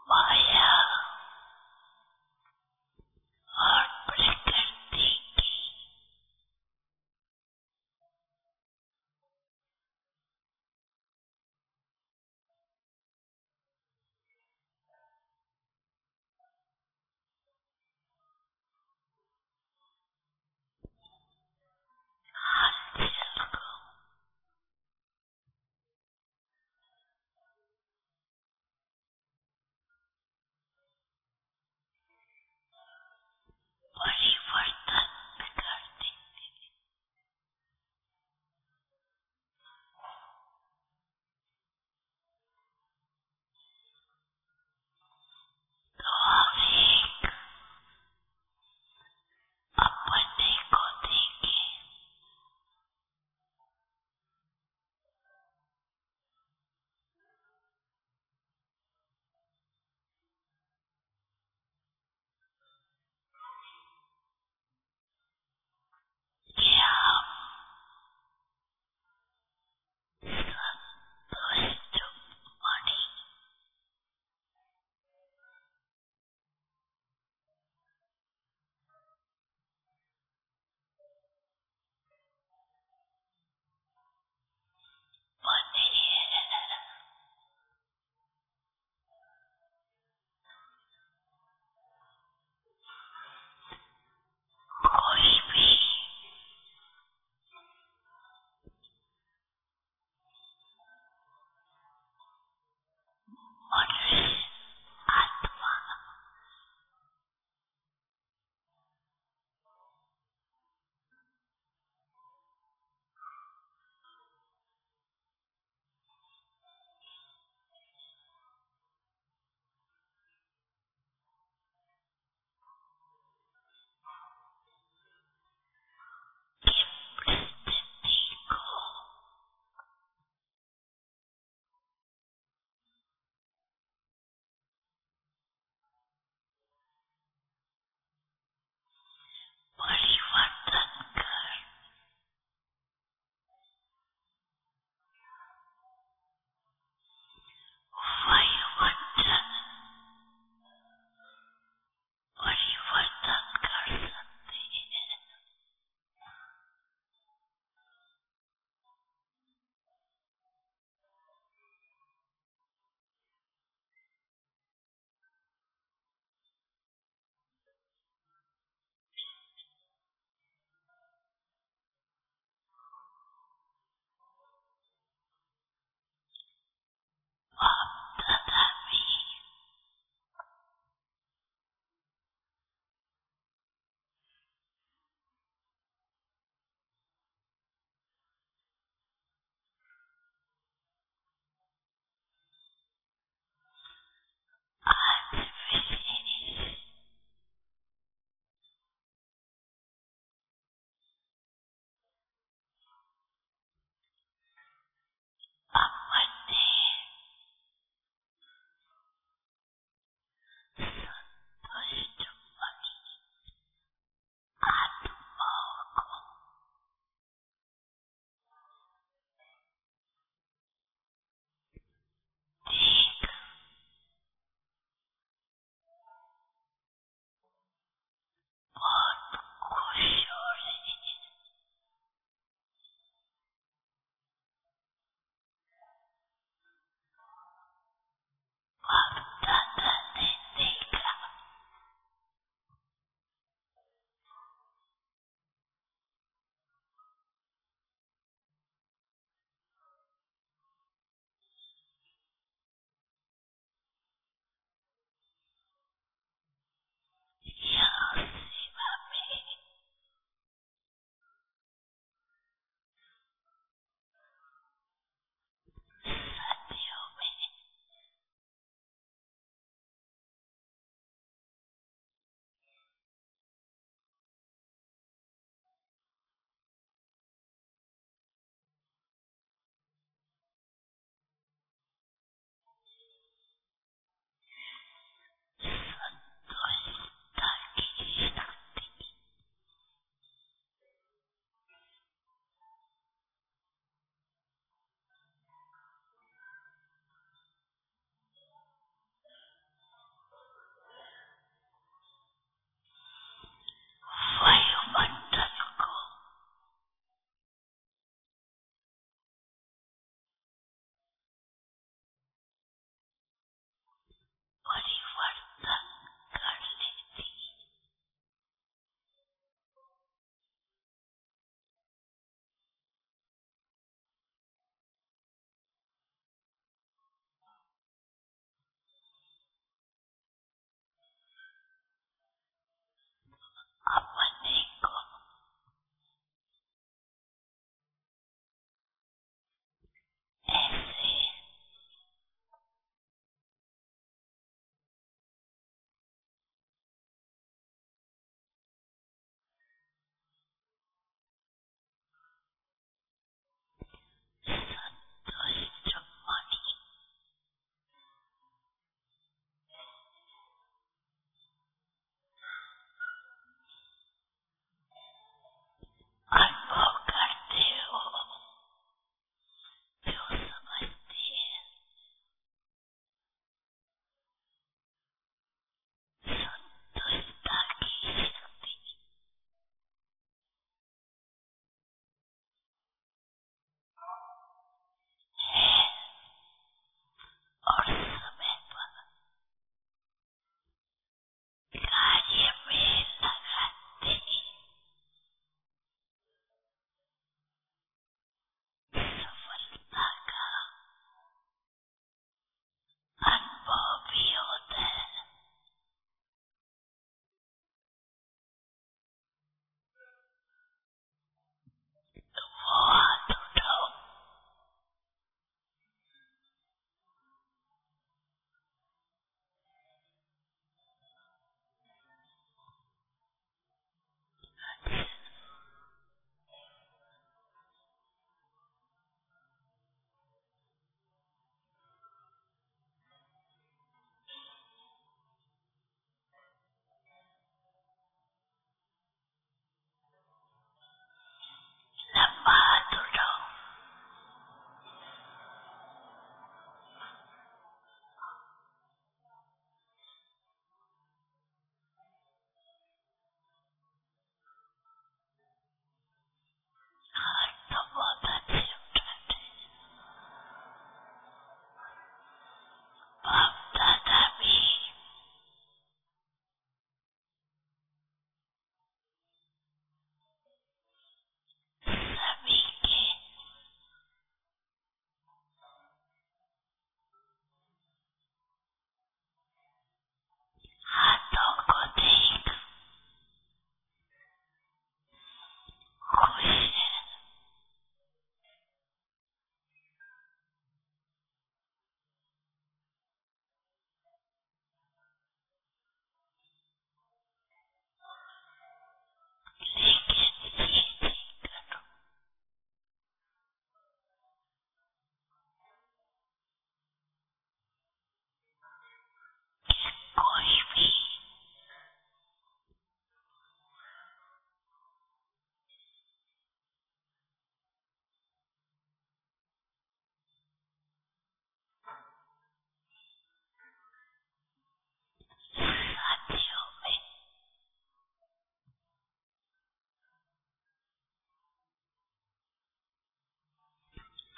माया और प्रकृति की हलचल को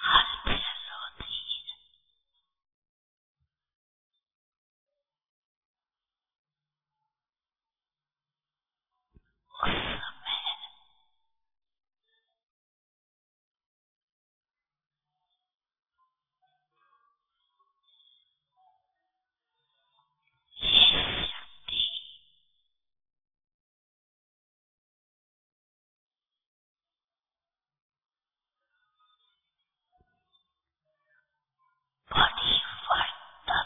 हलचल होती है। उस समय ये शक्ति परिवर्तन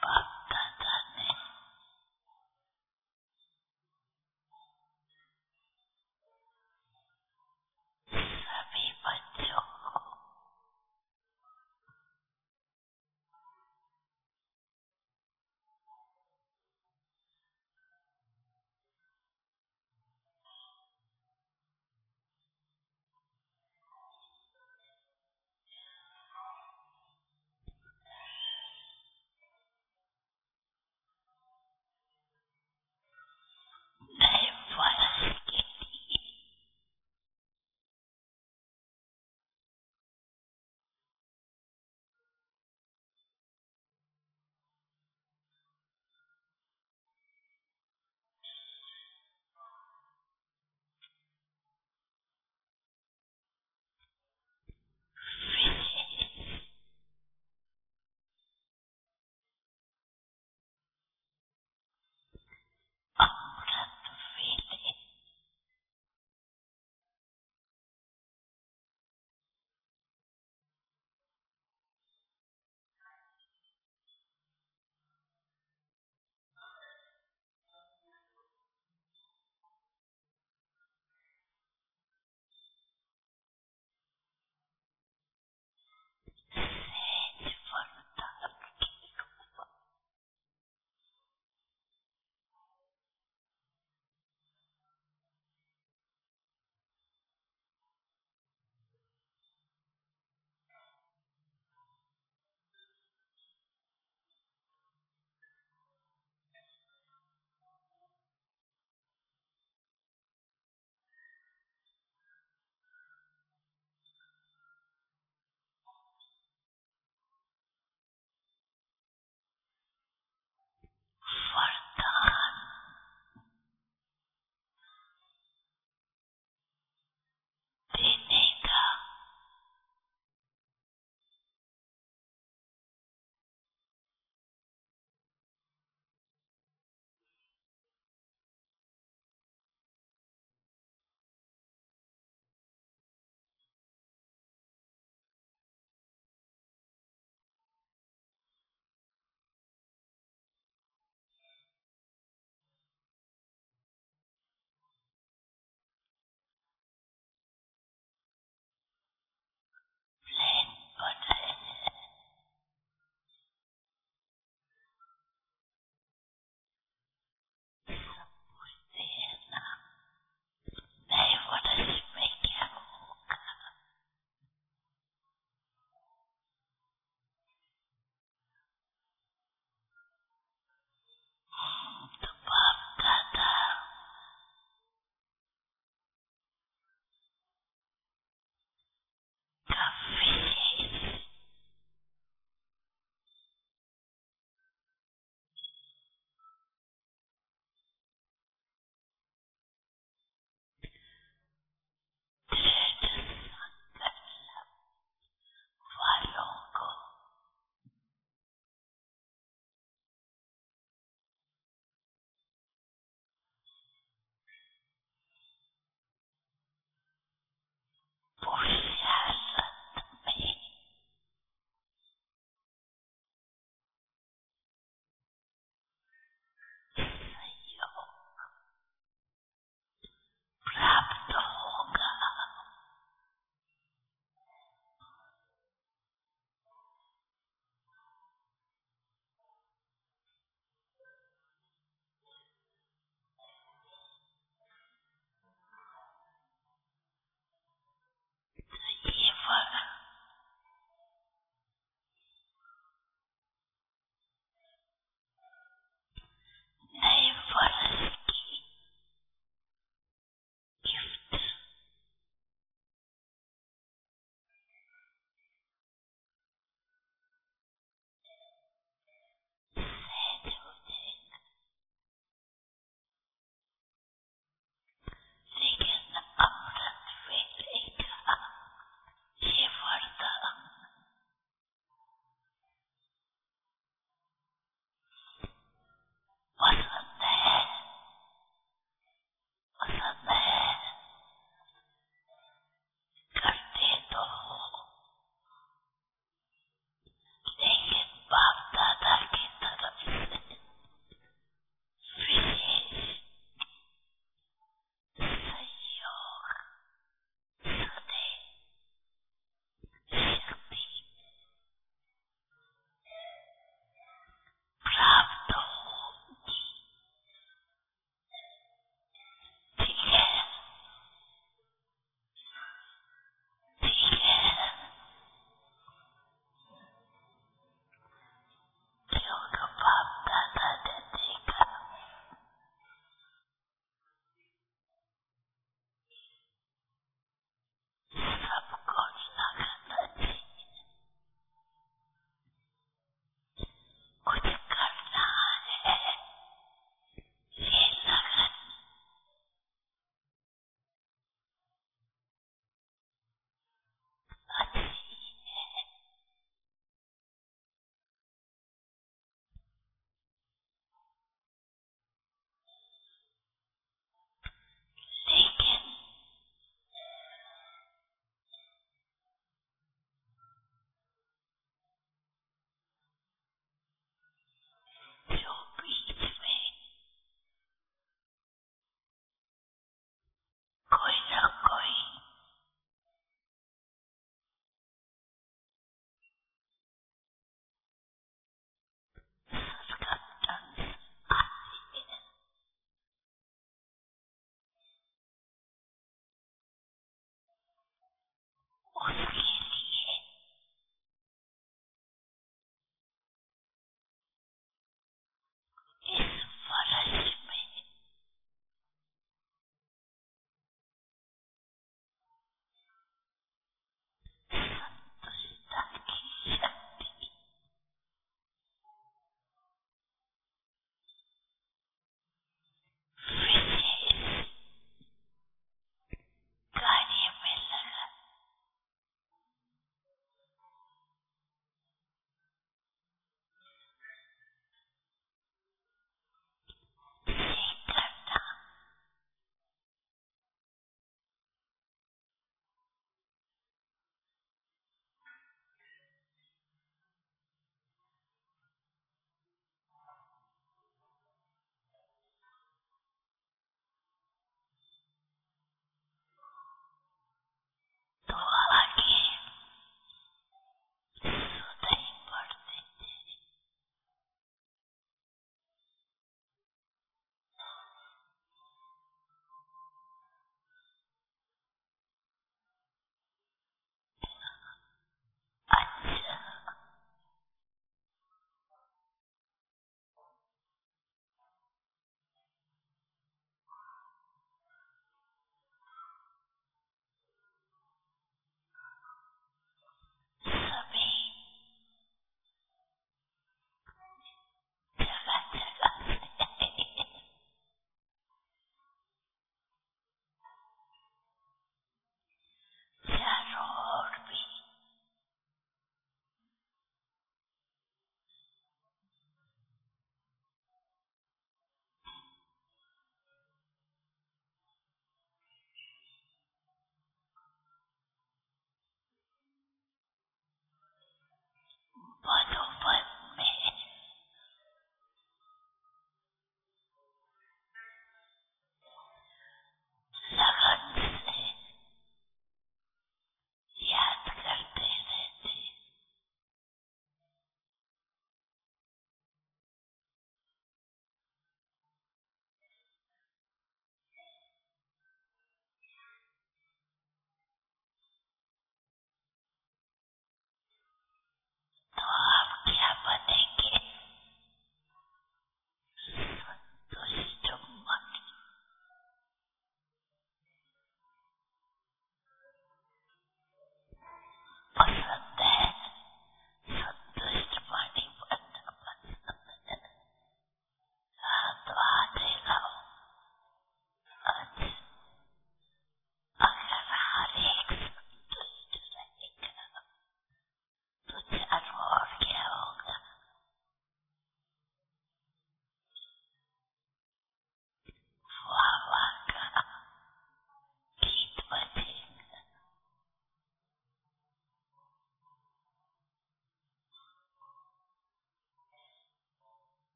बाप-दादा ने सभी बच्चों को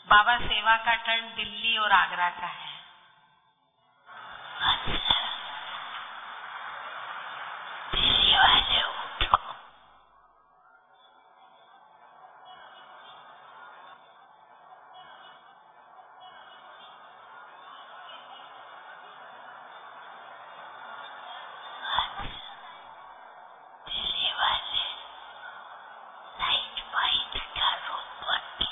बाबा सेवा का टर्न दिल्ली और आगरा का है। अच्छा, दिल्ली वाले उठो। दिल्ली वाले लाइट वाइट का रूप बन के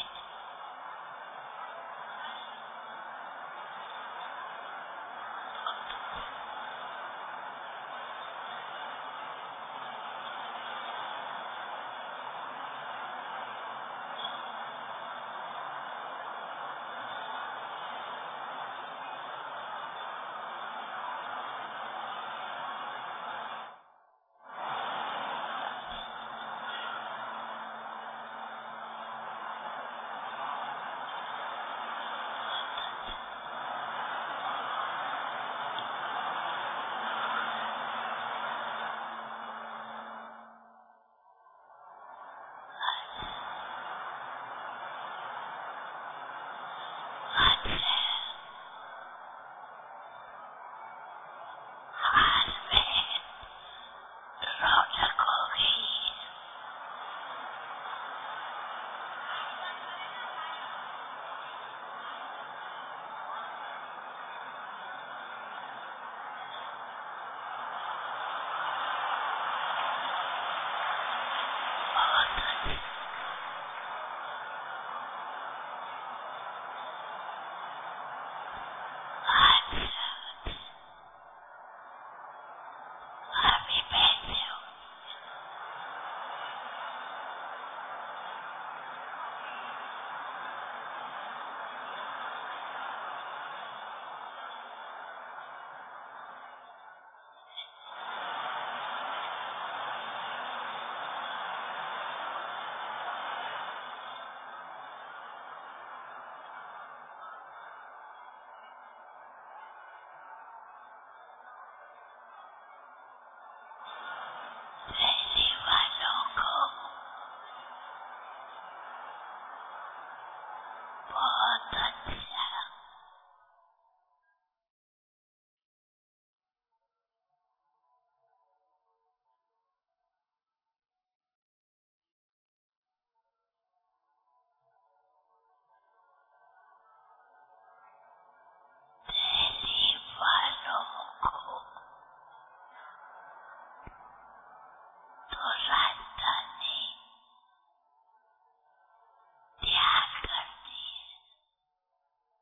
हाल में रौनक होगी। बहुत अच्छी। आज अभी बैठे हो। दिल्ली वालों को बहुत अच्छा। दिल्ली वालों को तो राजधानी त्याग कर दी।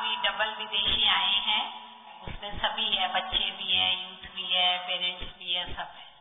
अभी डबल विदेशी आए हैं, उसमें सभी है, बच्चे भी है, यूथ भी है, पेरेंट्स भी है, सब है।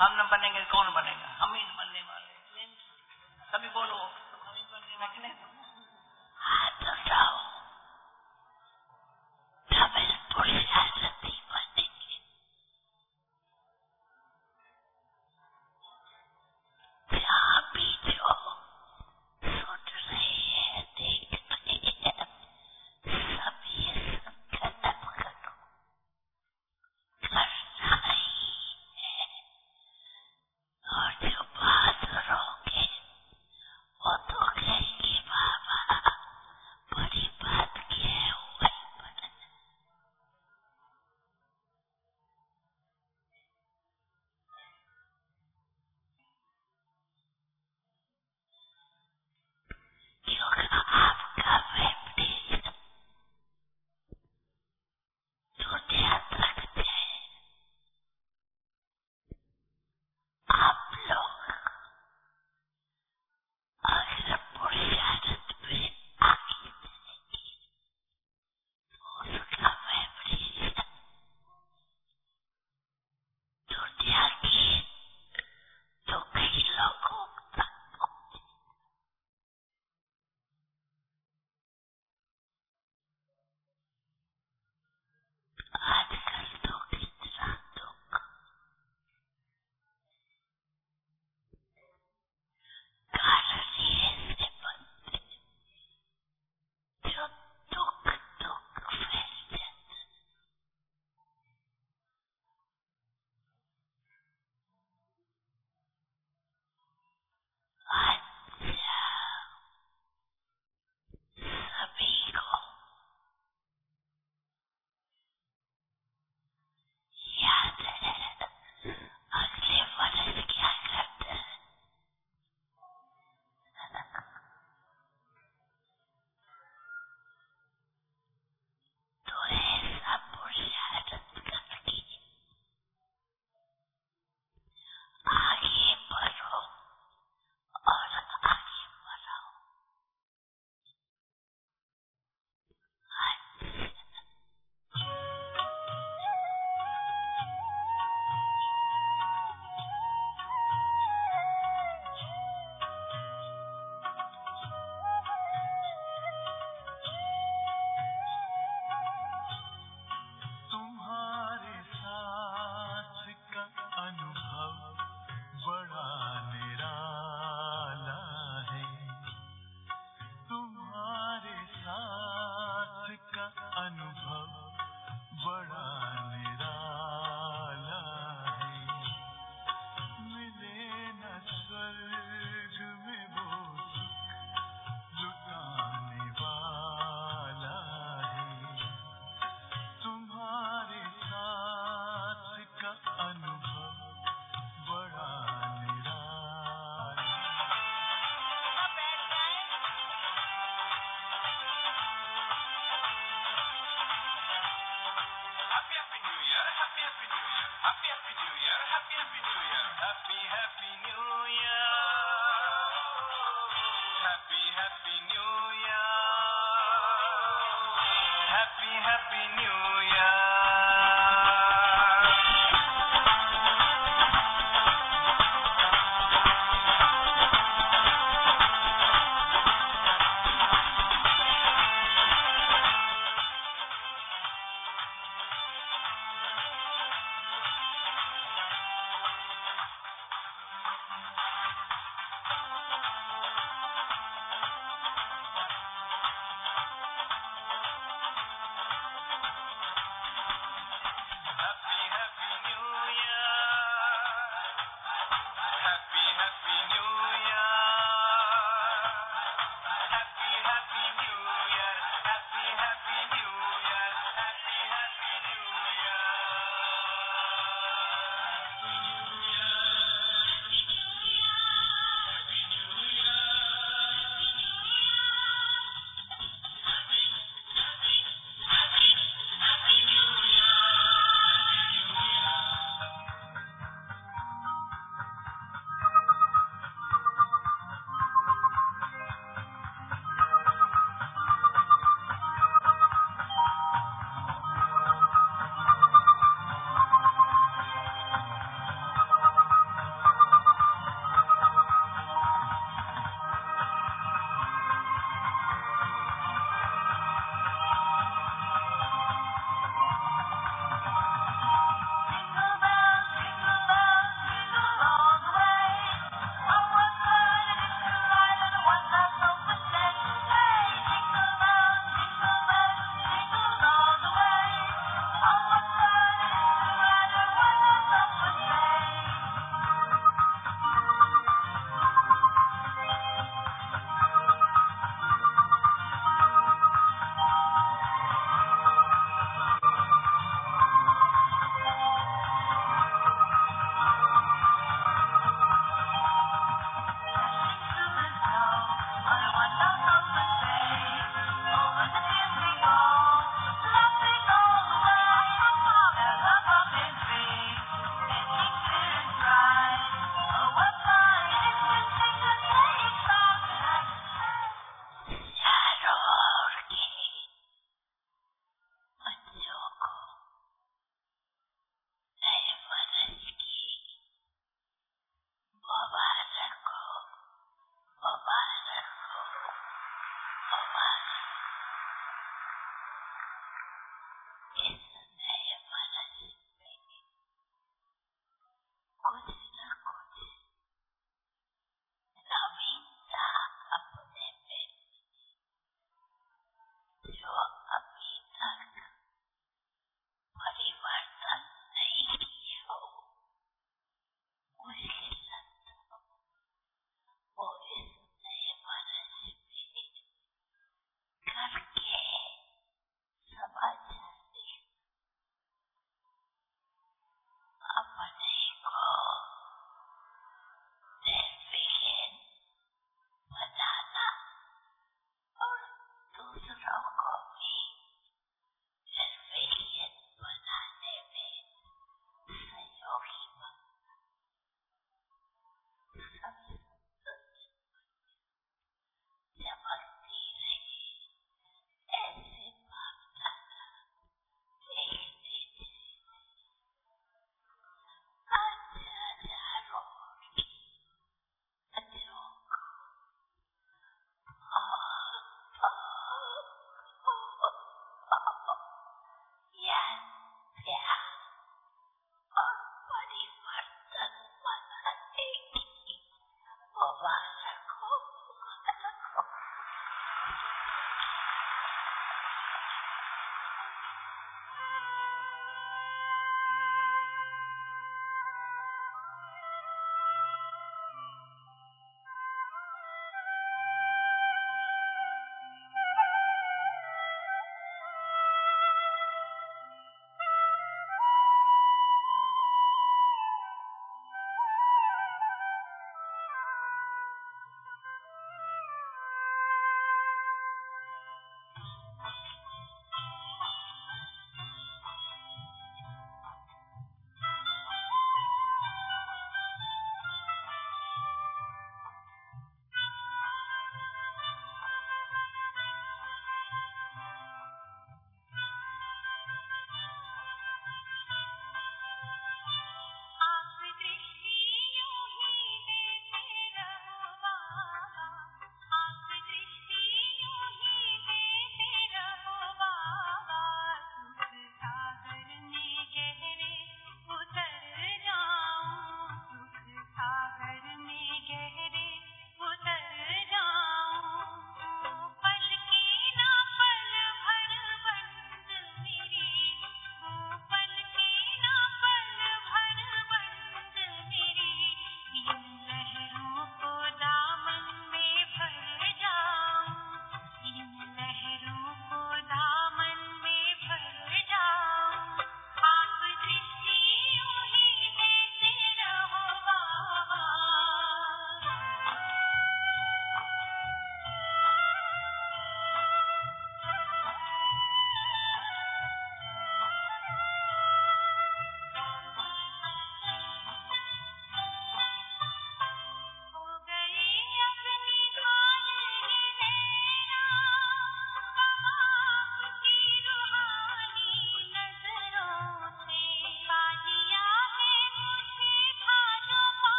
हम न बनेंगे कौन बनेगा? हम ही बनने वाले। सभी बोलो, हम ही बनने वाले। हाथ उठाओ, डबल पुरुषार्थी बनेंगे। जहाँ भी जो सुन रहे हैं, देख रहे हैं, सब ये संकल्प करो, करना ही है। और जो बहादुर वो तो कहेंगे बाबा बड़ी बात क्या है, वही बना। क्योंकि आपका वाइब्रेशन दुनिया तक जाए। आप लोग अगर पुरुषार्थ में आगे जाएंगे तो उसका वाइब्रेशन दुनिया के दुखी लोगों तक पहुंचे। आजकल तो कितना दुख, कारण ये से बनते जो दुख फैल जाता। अच्छा, सभी को याद है अगले वर्ष क्या करते हैं? तो ऐसा पुरुषार्थ करके आगे बढ़ो और आगे बढ़ाओ। तुम्हारे साथ का अनुभव बड़ा निराला है। तुम्हारे साथ का अनुभव बड़ा निराला है। मिले न स्वर्ग में वो लुटाने वाला है। तुम्हारे साथ का अनुभव बड़ा निराला। Happy New Year, Happy New Year, Happy New Year, Happy New Year, Happy New Year, Happy New Year, Happy New Year.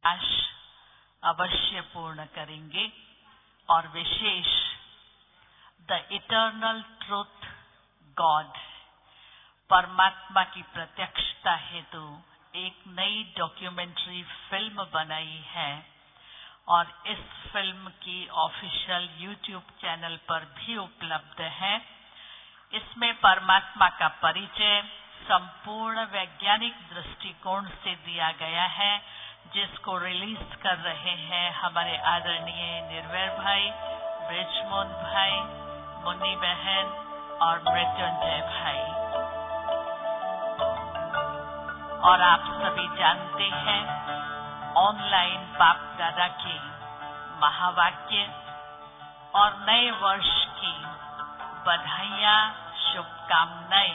Abhilash अवश्य पूर्ण करेंगे। और विशेष द इटर्नल ट्रूथ गॉड, परमात्मा की प्रत्यक्षता हेतु एक नई डॉक्यूमेंट्री फिल्म बनाई है और इस फिल्म की ऑफिशियल यूट्यूब चैनल पर भी उपलब्ध है। इसमें परमात्मा का परिचय संपूर्ण वैज्ञानिक दृष्टिकोण से दिया गया है, जिसको रिलीज कर रहे हैं हमारे आदरणीय निर्वैर भाई, ब्रिजमोहन भाई, मुन्नी बहन और मृत्युंजय भाई। और आप सभी जानते हैं ऑनलाइन बाप दादा के महावाक्य और नए वर्ष की बधाइयां, शुभकामनाएं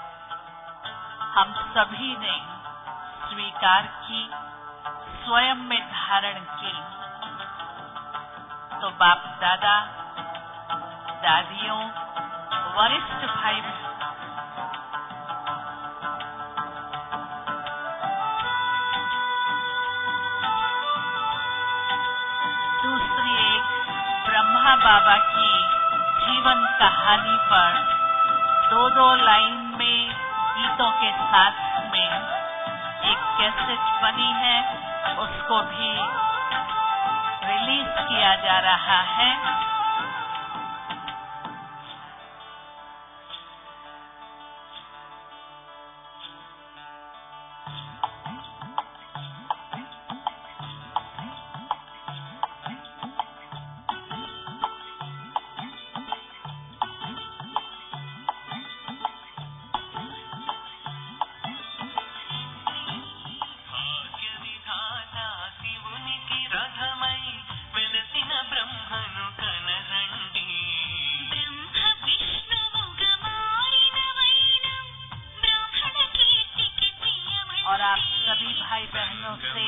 हम सभी ने स्वीकार की, स्वयं में धारण की। तो बाप दादा, दादियों, वरिष्ठ भाई दूसरी एक ब्रह्मा बाबा की जीवन कहानी पर दो लाइन में गीतों के साथ में एक कैसेट बनी है, उसको भी रिलीज किया जा रहा है। और आप सभी भाई बहनों से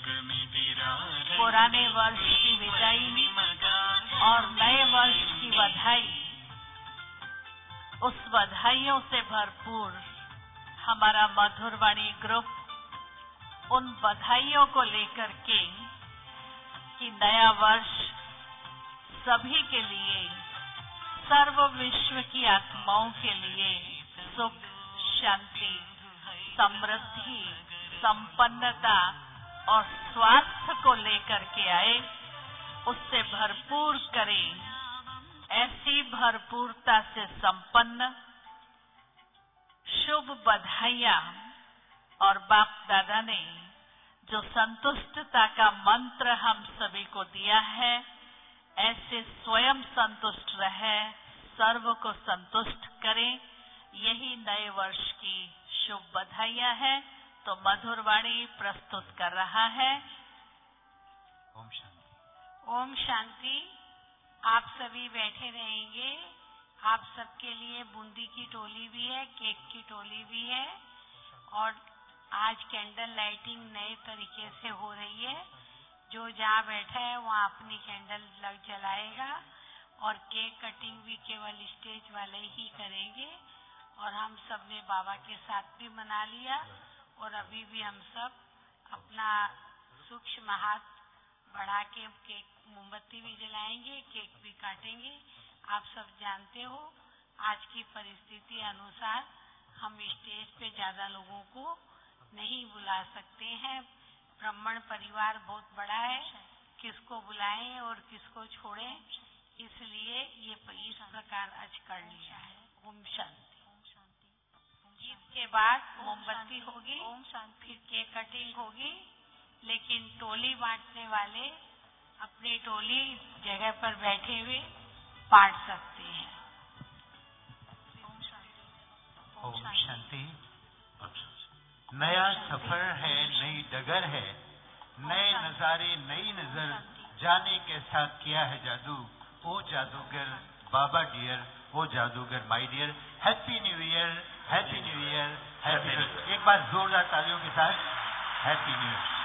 पुराने वर्ष की विदाई और नए वर्ष की बधाई। उस बधाइयों से भरपूर हमारा मधुरवाणी ग्रुप उन बधाइयों को लेकर के कि नया वर्ष सभी के लिए, सर्व विश्व की आत्माओं के लिए सुख, शांति, समृद्धि, संपन्नता और स्वास्थ्य को लेकर के आए, उससे भरपूर करें। ऐसी भरपूरता से संपन्न शुभ बधाइयां और बाप दादा ने जो संतुष्टता का मंत्र हम सभी को दिया है, ऐसे स्वयं संतुष्ट रहे, सर्व को संतुष्ट करें। यही नए वर्ष की शुभ बधाइयां हैं। तो मधुरवाणी प्रस्तुत कर रहा है। ओम शांति। ओम शांति। आप सभी बैठे रहेंगे। आप सबके लिए बूंदी की टोली भी है, केक की टोली भी है और आज कैंडल लाइटिंग नए तरीके से हो रही है। जो जहाँ बैठा है वहाँ अपनी कैंडल जलाएगा और केक कटिंग भी केवल स्टेज वाले ही करेंगे। और हम सब ने बाबा के साथ भी मना लिया और अभी भी हम सब अपना सूक्ष्म हाथ बढ़ा के केक, मोमबत्ती भी जलाएंगे, केक भी काटेंगे। आप सब जानते हो आज की परिस्थिति अनुसार हम स्टेज पे ज्यादा लोगों को नहीं बुला सकते हैं। ब्राह्मण परिवार बहुत बड़ा है, किसको बुलाएं और किसको छोड़ें, इसलिए ये इस प्रकार आज कर लिया है। ओम शांति। गीत के बाद मोमबत्ती होगी, फिर केक कटिंग होगी, लेकिन टोली बांटने वाले अपनी टोली जगह पर बैठे हुए बांट सकते हैं। ओम शांति। नया सफर है, नई डगर है, नए नजारे, नई नजर, जाने के साथ किया है जादू। ओ जादूगर बाबा डियर, ओ जादूगर my dear, happy new year, happy new year, happy new year. एक बार जोरदार तालियों के साथ हैप्पी न्यू ईयर।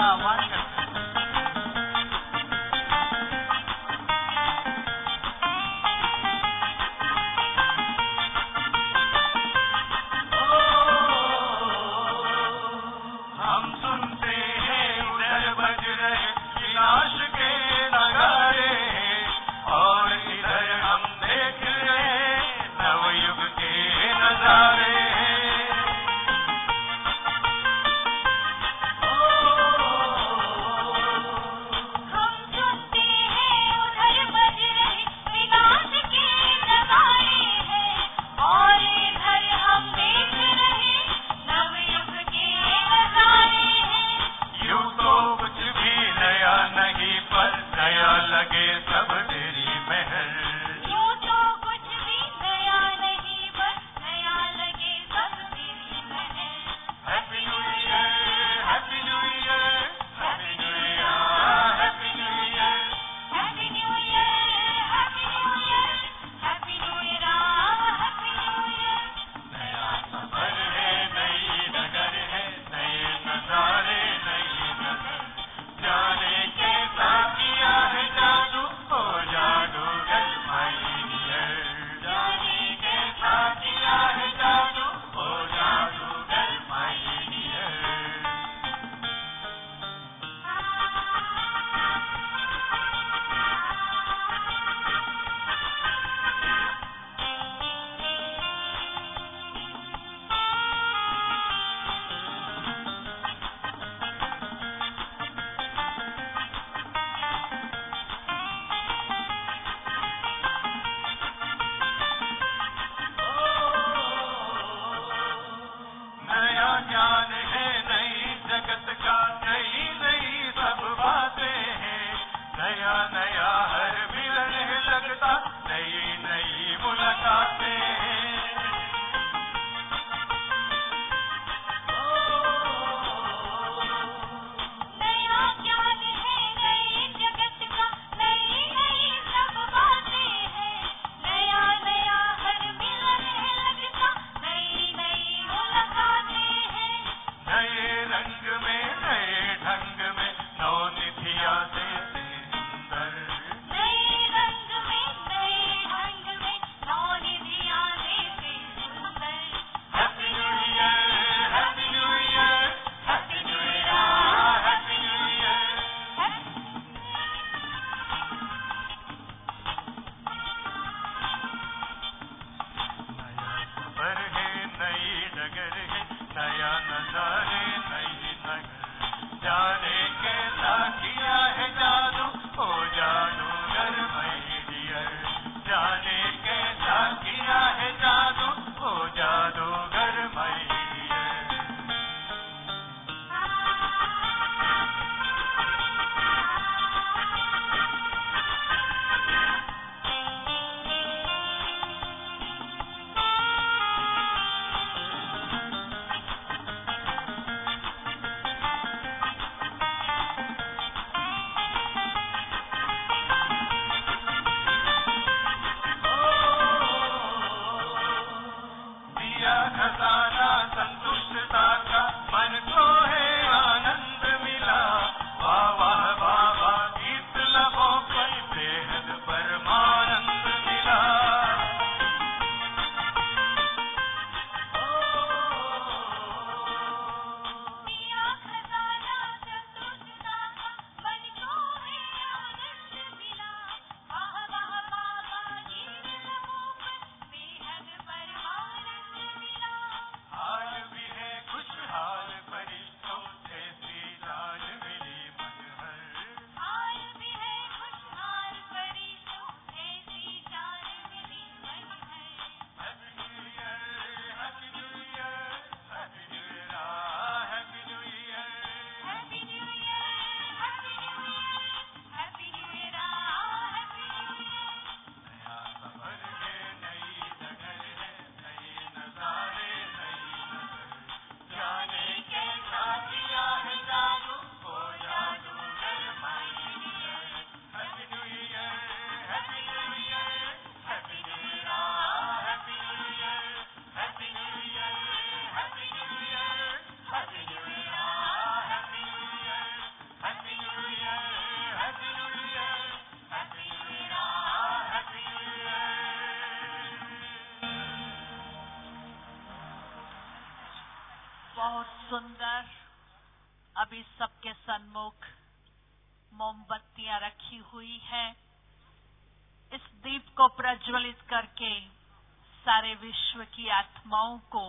का आह्वान करते हैं। हम सुनते हैं उधर बज रहे विनाश के नगारे, और इधर हम देख रहे नवयुग के नजारे। हम सुनते हैं उधर बज रहे विनाश के नगारे हैं, और इधर हम देख रहे नवयुग के नजारे हैं। यूं तो कुछ भी नया नहीं, पर नया लगे सब तेरी महल। यूं तो कुछ भी नया नहीं, बस नया लगे सब तेरी महल। Happy new year, happy new year, happy new year, happy new year. Happy new year, happy new year, happy new year, happy new year. नया सफर है, नई नगर है, नए नजारे, नई नगर। जाने कैसा किया है जादू, ओ जादूगर माई डियर। जाने कैसा किया है जादू, ओ जादूगर माई डियर। नया ज्ञान है, नई जगत का, नई नई सब बातें हैं। नया नया हर मिलन है लगता, नई नई मुलाकातें हैं। नया ज्ञान है, नई जगत का, नई नई सब बातें हैं। नया नया हर मिलन है लगता, नई नई मुलाकातें हैं। नए रंग में, नए ढंग में, नौनिधिया से सुंदर। नए रंग में, नए ढंग में, नौनिधिया से सुंदर। Happy new year, happy new year, happy new year, happy new year. नया सफर है, नई डगर है, नया नजारे, नई नगर। जाने कैसा किया है जादू, ओ जादूगर माई डियर। जाने कैसा किया है जादू, ओ जादूगर माई डियर। सुंदर अभी सबके सन्मुख मोमबत्तियां रखी हुई है। इस दीप को प्रज्वलित करके सारे विश्व की आत्माओं को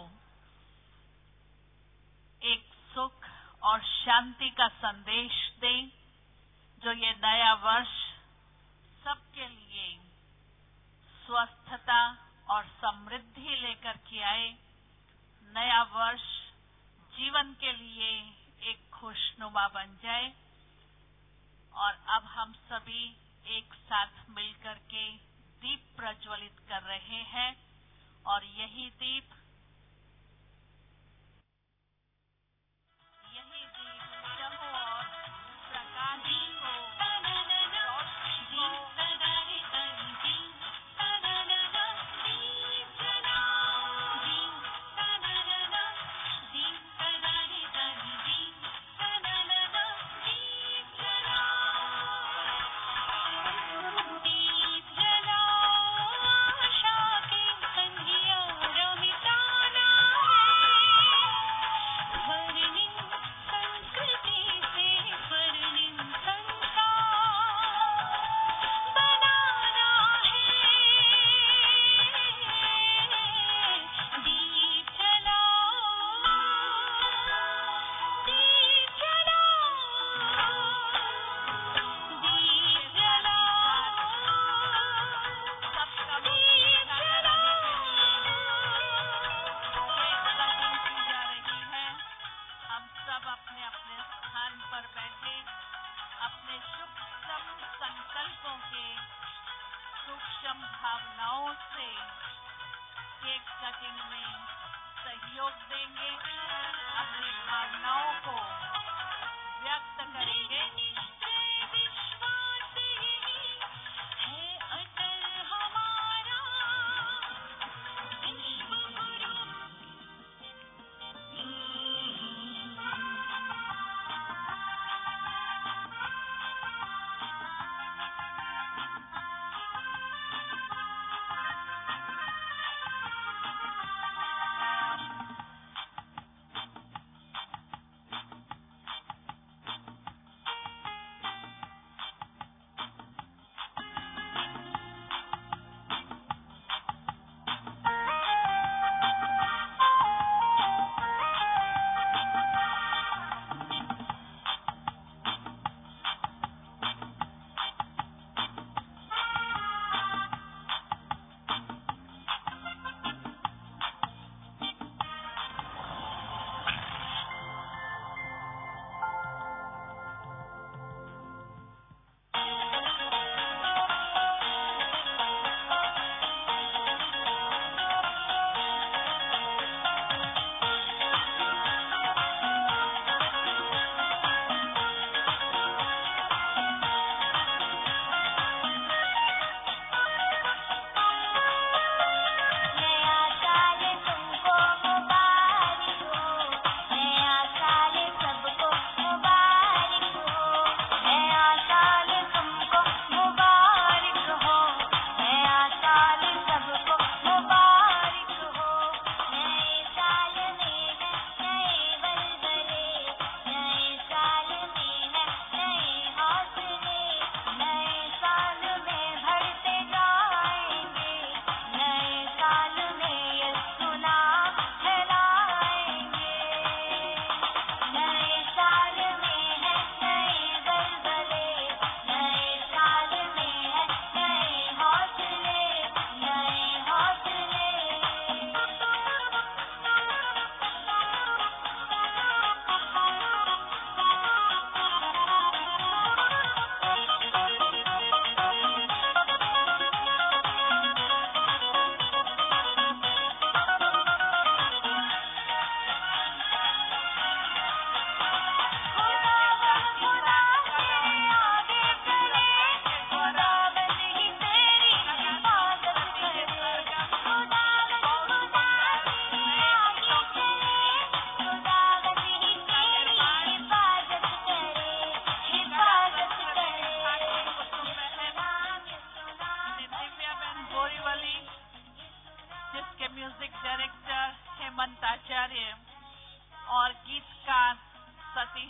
एक सुख और शांति का संदेश दें, जो ये नया वर्ष सबके लिए स्वस्थता और समृद्धि लेकर के आए। नया वर्ष जीवन के लिए एक खुशनुमा बन जाए। और अब हम सभी एक साथ मिलकर के दीप प्रज्वलित कर रहे हैं और यही दीप चारों ओर प्रकाश को भावनाओं से केक कटिंग में सहयोग देंगे, अपनी भावनाओं को व्यक्त करेंगे।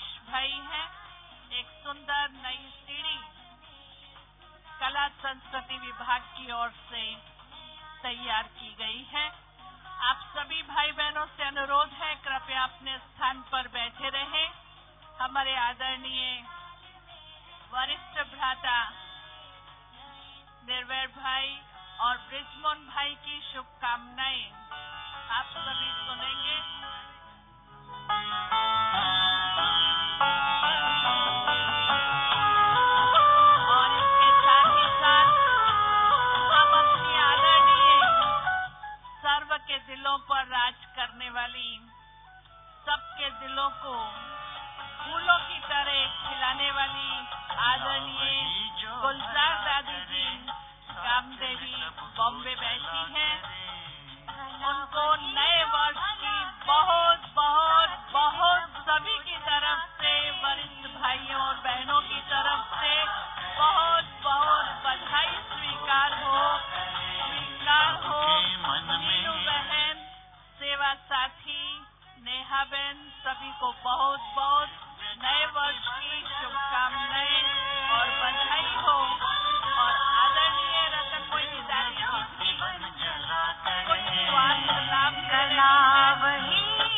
रमेश भाई हैं। एक सुंदर नई सीढ़ी कला संस्कृति विभाग की ओर से तैयार की गई है। आप सभी भाई बहनों से अनुरोध है, कृपया अपने स्थान पर बैठे रहें। हमारे आदरणीय वरिष्ठ भ्राता निर्वैर भाई और ब्रिजमोहन भाई की शुभकामनाएं आप सभी सुनेंगे। और इसके साथ ही साथ हम अपनी आदरणीय सर्व के दिलों पर राज करने वाली, सबके दिलों को फूलों की तरह खिलाने वाली आदरणीय गुलजार दादी जी कामदेवी बॉम्बे बैठी हैं। उनको नए वर्ष की बहुत बहुत बहुत सभी की तरफ से, वरिष्ठ भाइयों और बहनों की तरफ से बहुत बहुत बधाई स्वीकार हो। मीनू बहन, सेवा साथी नेहा बहन, सभी को बहुत बहुत नए वर्ष की शुभकामनाएं और बधाई हो। और आदरणीय रतन मोहिनी दादी जी कुछ वार्तालाप करना वही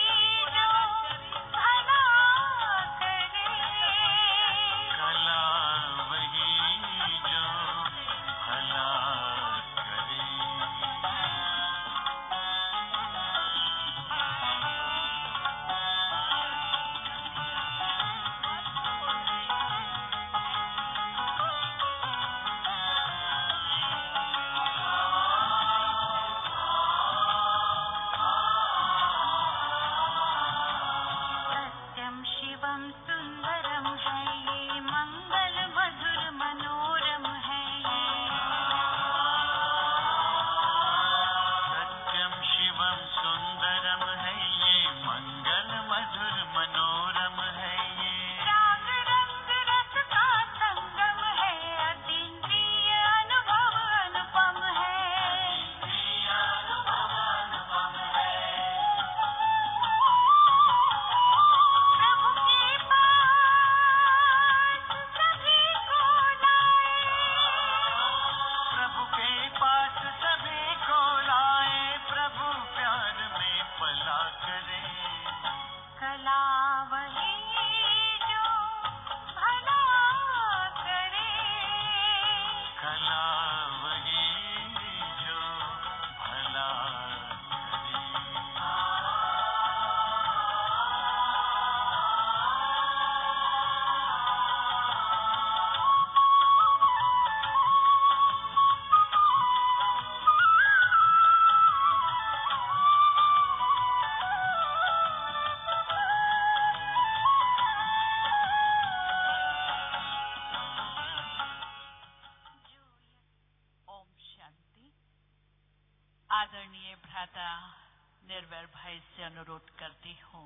आदरणीय भ्राता निर्वैर भाई से अनुरोध करती हूँ,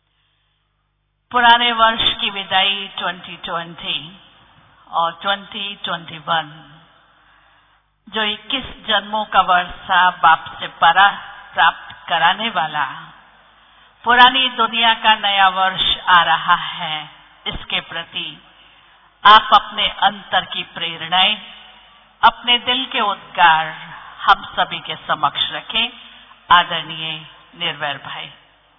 पुराने वर्ष की विदाई 2020 और 2021 जो 21 जन्मों का वर्षा बाप से प्राप्त कराने वाला पुरानी दुनिया का नया वर्ष आ रहा है, इसके प्रति आप अपने अंतर की प्रेरणाएं, अपने दिल के उद्गार हम सभी के समक्ष रखें। आदरणीय निर्वैर भाई।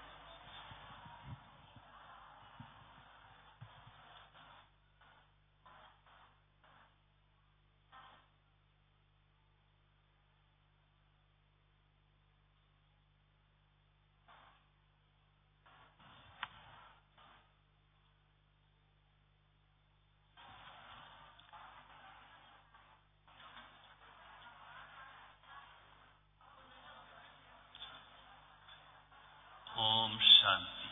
ओम शांति।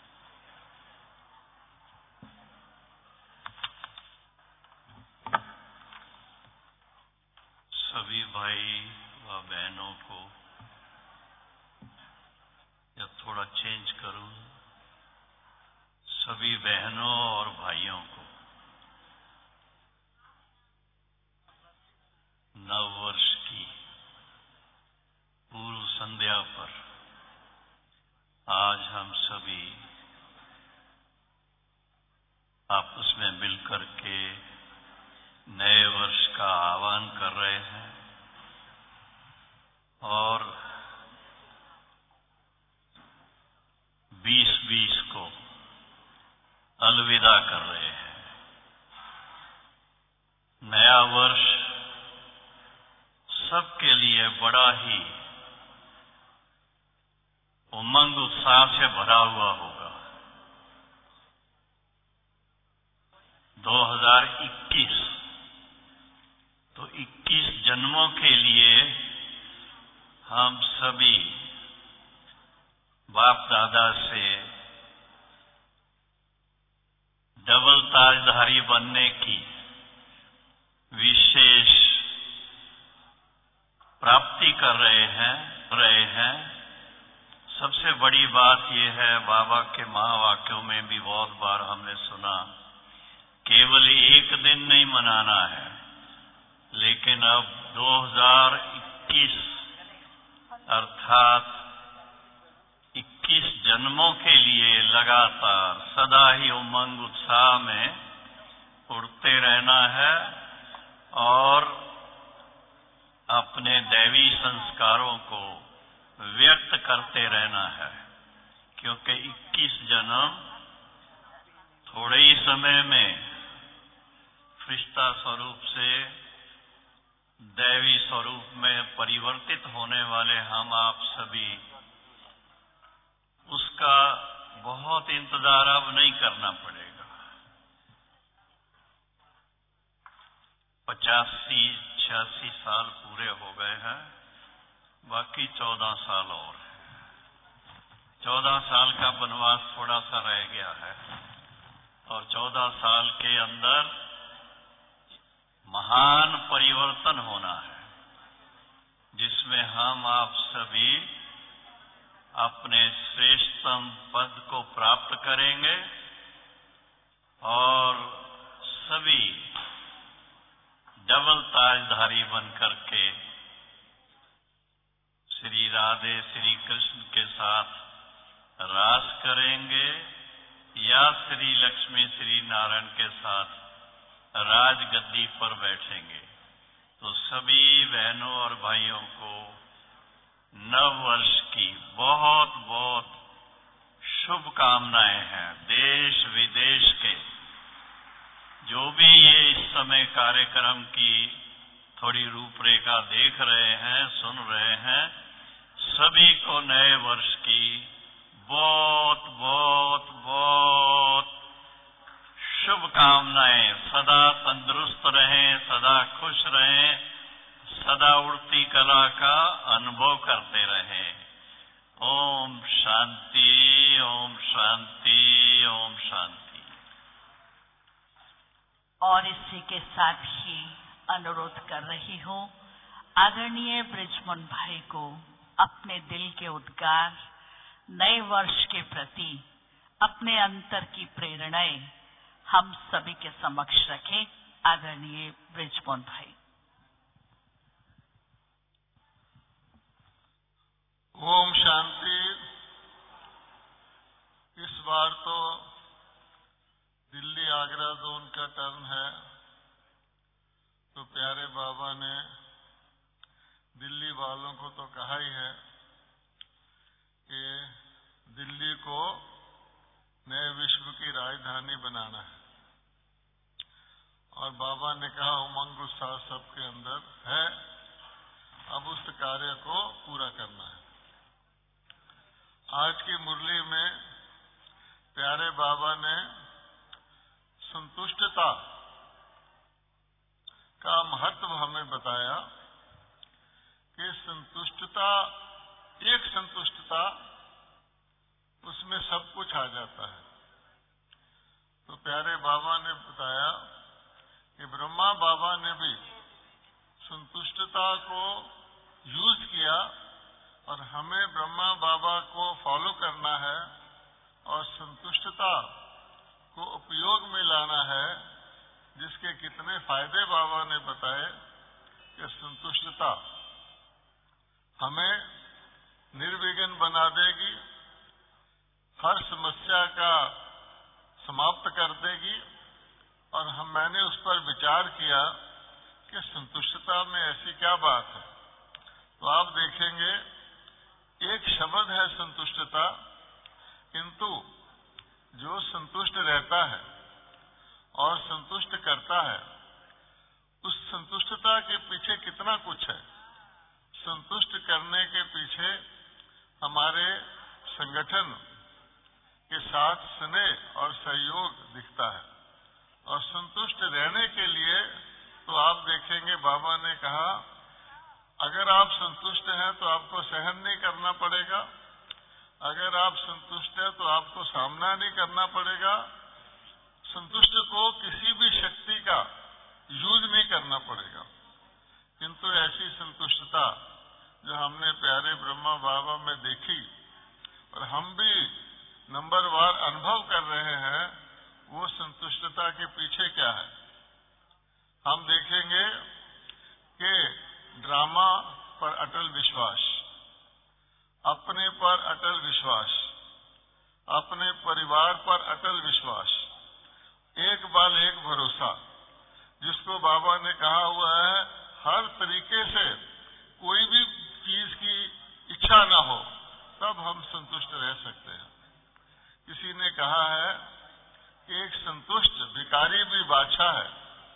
सभी भाई व बहनों को, या थोड़ा चेंज करूं, सभी बहनों और भाइयों को नव वर्ष की पूर्व संध्या पर आज हम सभी आपस में मिलकर के नए वर्ष का आह्वान कर रहे हैं और 2020 को अलविदा कर रहे हैं। नया वर्ष सबके लिए बड़ा ही उमंग उत्साह से भरा हुआ होगा। 2021 तो 21 जन्मों के लिए हम सभी बाप दादा से डबल ताजधारी बनने की विशेष प्राप्ति कर रहे हैं। सबसे बड़ी बात यह है, बाबा के महावाक्यों में भी बहुत बार हमने सुना, केवल एक दिन नहीं मनाना है, लेकिन अब 2021 अर्थात 21 जन्मों के लिए लगातार सदा ही उमंग उत्साह में उड़ते रहना है और अपने दैवी संस्कारों को व्यक्त करते रहना है, क्योंकि 21 जन्म थोड़े ही समय में फरिश्ता स्वरूप से दैवी स्वरूप में परिवर्तित होने वाले हम आप सभी, उसका बहुत इंतजार अब नहीं करना पड़ेगा। 85-86 साल पूरे हो गए हैं, बाकी 14 साल और है। 14 साल का वनवास थोड़ा सा रह गया है और 14 साल के अंदर महान परिवर्तन होना है, जिसमें हम आप सभी अपने श्रेष्ठतम पद को प्राप्त करेंगे और सभी डबल ताजधारी बनकर के श्री राधे श्री कृष्ण के साथ रास करेंगे या श्री लक्ष्मी श्री नारायण के साथ राजगद्दी पर बैठेंगे। तो सभी बहनों और भाइयों को नव वर्ष की बहुत बहुत शुभकामनाएं हैं। देश विदेश के जो भी ये इस समय कार्यक्रम की थोड़ी रूपरेखा देख रहे हैं, सुन रहे हैं, सभी को नए वर्ष की बहुत बहुत बहुत शुभकामनाएं। सदा तंदुरुस्त रहें, सदा खुश रहें, सदा उड़ती कला का अनुभव करते रहें। ओम शांति, ओम शांति, ओम शांति। और इसी के साथ ही अनुरोध कर रही हूँ आदरणीय बृजमोहन भाई को अपने दिल के उद्गार, नए वर्ष के प्रति अपने अंतर की प्रेरणाएं हम सभी के समक्ष रखें। आदरणीय बृजमोहन भाई। ओम शांति। इस बार तो दिल्ली आगरा जोन का टर्न है, तो प्यारे बाबा ने दिल्ली वालों को तो कहा ही है कि दिल्ली को नए विश्व की राजधानी बनाना है, और बाबा ने कहा उमंग उत्साह सबके अंदर है, अब उस कार्य को पूरा करना है। आज की मुरली में प्यारे बाबा ने संतुष्टता का महत्व हमें बताया कि संतुष्टता, एक संतुष्टता, उसमें सब कुछ आ जाता है। तो प्यारे बाबा ने बताया कि ब्रह्मा बाबा ने भी संतुष्टता को यूज किया और हमें ब्रह्मा बाबा को फॉलो करना है और संतुष्टता को उपयोग में लाना है, जिसके कितने फायदे बाबा ने बताए कि संतुष्टता हमें निर्विघ्न बना देगी, हर समस्या का समाप्त कर देगी और मैंने उस पर विचार किया कि संतुष्टता में ऐसी क्या बात है। तो आप देखेंगे एक शब्द है संतुष्टता, किंतु जो संतुष्ट रहता है और संतुष्ट करता है, उस संतुष्टता के पीछे कितना कुछ है। संतुष्ट करने के पीछे हमारे संगठन के साथ स्नेह और सहयोग दिखता है, और संतुष्ट रहने के लिए तो आप देखेंगे बाबा ने कहा अगर आप संतुष्ट हैं तो आपको सहन नहीं करना पड़ेगा, अगर आप संतुष्ट हैं तो आपको सामना नहीं करना पड़ेगा, संतुष्ट को किसी भी शक्ति का यूज नहीं करना पड़ेगा। किंतु ऐसी संतुष्टता जो हमने प्यारे ब्रह्मा बाबा में देखी और हम भी नंबरवार अनुभव कर रहे हैं, वो संतुष्टता के पीछे क्या है। हम देखेंगे कि ड्रामा पर अटल विश्वास, अपने पर अटल विश्वास, अपने परिवार पर अटल विश्वास, एक बाल एक भरोसा, जिसको बाबा ने कहा हुआ है हर तरीके से कोई भी चीज की इच्छा ना हो तब हम संतुष्ट रह सकते हैं। किसी ने कहा है कि एक संतुष्ट भिखारी भी बादशाह है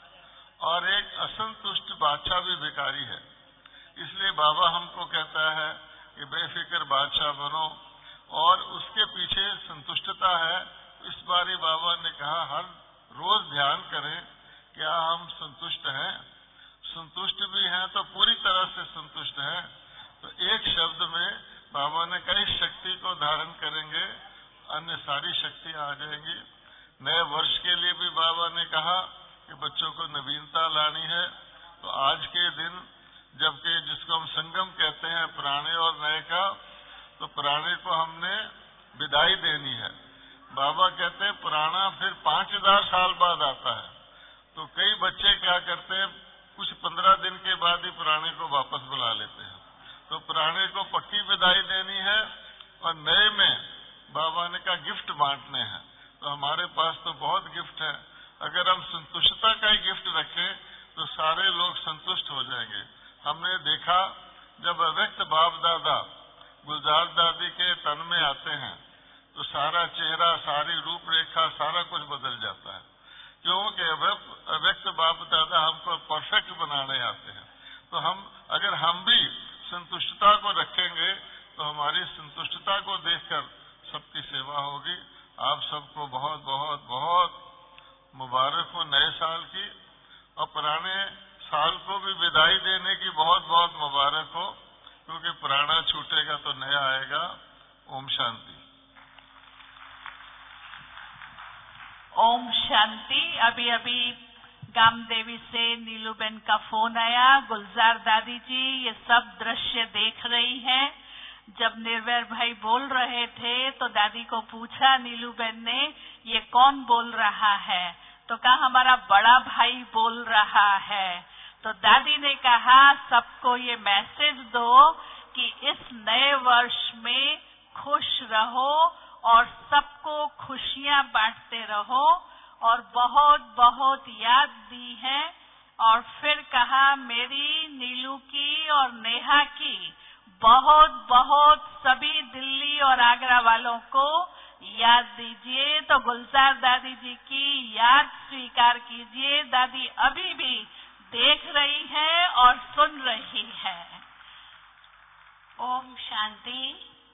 और एक असंतुष्ट बादशाह भी भिखारी है। इसलिए बाबा हमको कहता है कि बेफिक्र बादशाह बनो, और उसके पीछे संतुष्टता है। इस बारी बाबा ने कहा हर रोज ध्यान करें क्या हम संतुष्ट हैं, संतुष्ट भी हैं तो पूरी तरह से संतुष्ट हैं। तो एक शब्द में बाबा ने कई शक्ति को धारण करेंगे, अन्य सारी शक्तियां आ जाएंगी। नए वर्ष के लिए भी बाबा ने कहा कि बच्चों को नवीनता लानी है। तो आज के दिन जबकि जिसको हम संगम कहते हैं पुराने और नए का, तो पुराने को हमने विदाई देनी है। बाबा कहते हैं पुराना फिर 5000 साल बाद आता है। तो कई बच्चे क्या करते हैं, कुछ 15 दिन के बाद ही पुराने को वापस बुला लेते हैं। तो पुराने को पक्की विदाई देनी है और नए में बाबा ने कहा गिफ्ट बांटने हैं। तो हमारे पास तो बहुत गिफ्ट है, अगर हम संतुष्टता का ही गिफ्ट रखें तो सारे लोग संतुष्ट हो जाएंगे। हमने देखा जब अव्यक्त बाप दादा गुलजार दादी के तन में आते हैं तो सारा चेहरा, सारी रूपरेखा, सारा कुछ बदल जाता है, क्योंकि अव्यक्त बाप दादा हमको परफेक्ट बनाने आते हैं। तो अगर हम भी संतुष्टता को रखेंगे तो हमारी संतुष्टता को देखकर सबकी सेवा होगी। आप सबको बहुत बहुत बहुत मुबारक हो नए साल की, और पुराने साल को भी विदाई देने की बहुत बहुत मुबारक हो, क्योंकि पुराना छूटेगा तो नया आएगा। ओम शांति। ओम शांति। अभी अभी गामदेवी से नीलूबेन का फोन आया। गुलजार दादी जी ये सब दृश्य देख रही हैं। जब निर्वैर भाई बोल रहे थे तो दादी को पूछा नीलूबेन ने ये कौन बोल रहा है, तो कहा हमारा बड़ा भाई बोल रहा है। तो दादी ने कहा सबको ये मैसेज दो कि इस नए वर्ष में खुश रहो और सबको खुशियां बांटते रहो, और बहुत बहुत याद दी है। और फिर कहा मेरी, नीलू की और नेहा की बहुत बहुत सभी दिल्ली और आगरा वालों को याद दीजिए। तो गुलजार दादी जी की याद स्वीकार कीजिए। दादी अभी भी देख रही है और सुन रही है। ओम शांति।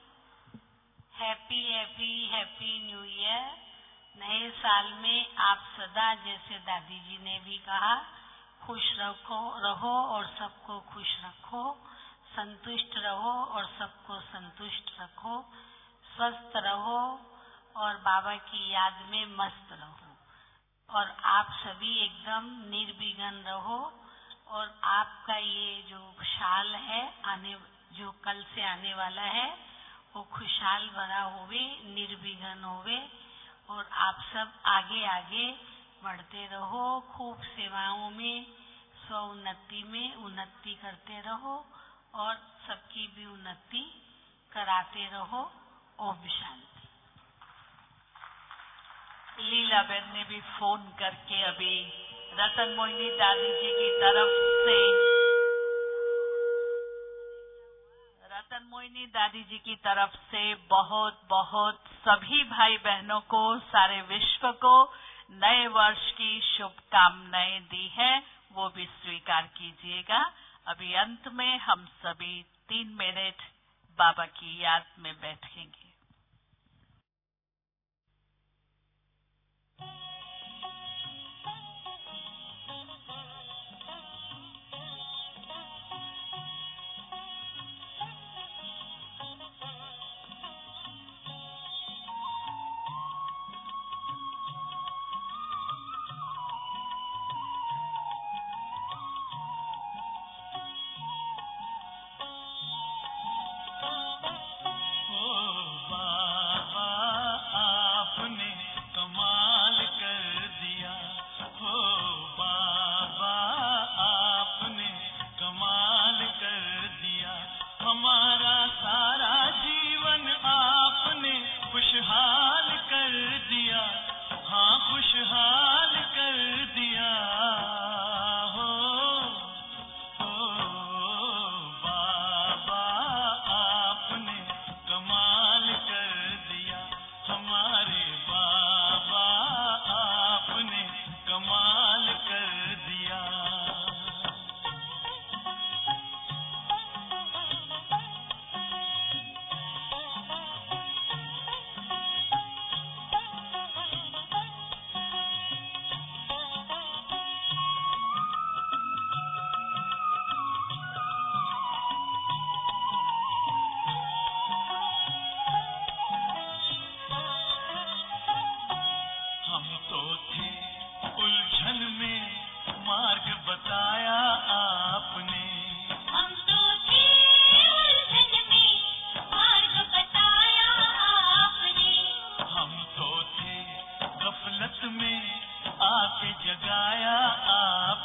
Happy new year. नए साल में आप सदा, जैसे दादी जी ने भी कहा, खुश रहो और सबको खुश रखो, संतुष्ट रहो और सबको संतुष्ट रखो, स्वस्थ रहो और बाबा की याद में मस्त रहो, और आप सभी एकदम निर्विघ्न रहो। और आपका ये जो साल है जो कल से आने वाला है वो खुशहाल भरा होवे, निर्विघ्न होवे, और आप सब आगे आगे बढ़ते रहो, खूब सेवाओं में, स्व उन्नति में उन्नति करते रहो और सबकी भी उन्नति कराते रहो। ओम शांति। लीला बहन ने भी फोन करके अभी रतन मोहिनी दादी जी की तरफ से बहुत बहुत सभी भाई बहनों को, सारे विश्व को नए वर्ष की शुभकामनाएं दी है, वो भी स्वीकार कीजिएगा। अभी अंत में हम सभी 3 मिनट बाबा की याद में बैठेंगे। में आके जगाया आप